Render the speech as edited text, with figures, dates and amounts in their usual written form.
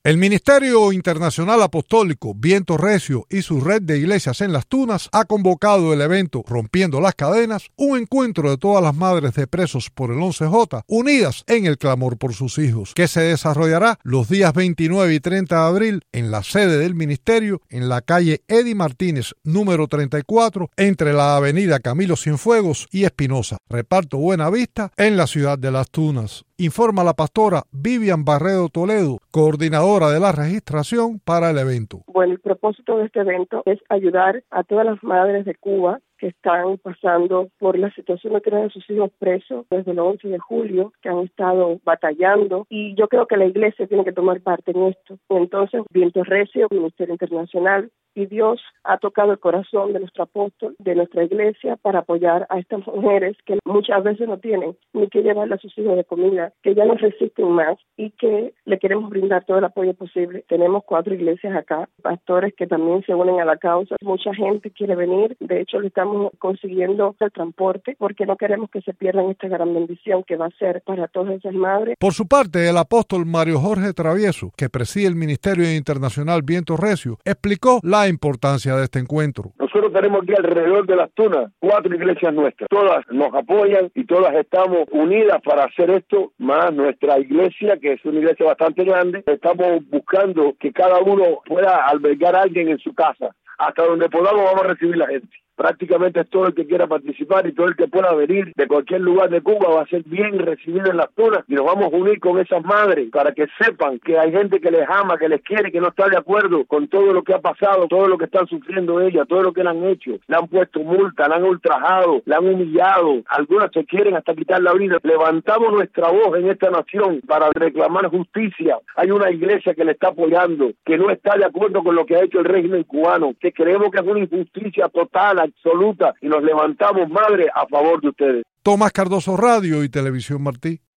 El Ministerio Internacional Apostólico Viento Recio y su red de iglesias en Las Tunas ha convocado el evento Rompiendo las Cadenas, un encuentro de todas las madres de presos por el 11J, unidas en el clamor por sus hijos, que se desarrollará los días 29 y 30 de abril en la sede del ministerio, en la calle Eddie Martínez, número 34, entre la avenida Camilo Cienfuegos y Espinosa, reparto Buenavista, en la ciudad de Las Tunas. Informa la pastora Vivian Barredo Toledo, coordinadora de la registración para el evento. Bueno, el propósito de este evento es ayudar a todas las madres de Cuba que están pasando por la situación de tener a sus hijos presos desde el 11 de julio, que han estado batallando, y yo creo que la iglesia tiene que tomar parte en esto. Entonces, Viento Recio, Ministerio Internacional, y Dios ha tocado el corazón de nuestro apóstol, de nuestra iglesia, para apoyar a estas mujeres que muchas veces no tienen ni que llevarle a sus hijos de comida, que ya no resisten más y que le queremos brindar todo el apoyo posible. Tenemos 4 iglesias acá, pastores que también se unen a la causa. Mucha gente quiere venir, de hecho le estamos consiguiendo el transporte porque no queremos que se pierdan esta gran bendición que va a ser para todas esas madres. Por su parte, el apóstol Mario Jorge Travieso, que preside el Ministerio Internacional Viento Recio, explicó la importancia de este encuentro. Nosotros tenemos aquí alrededor de Las Tunas 4 iglesias nuestras, todas nos apoyan y todas estamos unidas para hacer esto, más nuestra iglesia, que es una iglesia bastante grande. Estamos buscando que cada uno pueda albergar a alguien en su casa. Hasta donde podamos vamos a recibir la gente. Prácticamente es todo el que quiera participar y todo el que pueda venir de cualquier lugar de Cuba va a ser bien recibido en Las Tunas, y nos vamos a unir con esas madres para que sepan que hay gente que les ama, que les quiere, que no está de acuerdo con todo lo que ha pasado, todo lo que están sufriendo ellas, todo lo que le han hecho. Le han puesto multa, le han ultrajado, le han humillado, algunas se quieren hasta quitar la vida. Levantamos nuestra voz en esta nación para reclamar justicia. Hay una iglesia que le está apoyando, que no está de acuerdo con lo que ha hecho el régimen cubano, que creemos que es una injusticia total, absoluta, y nos levantamos, madre, a favor de ustedes. Tomás Cardoso, Radio y Televisión Martí.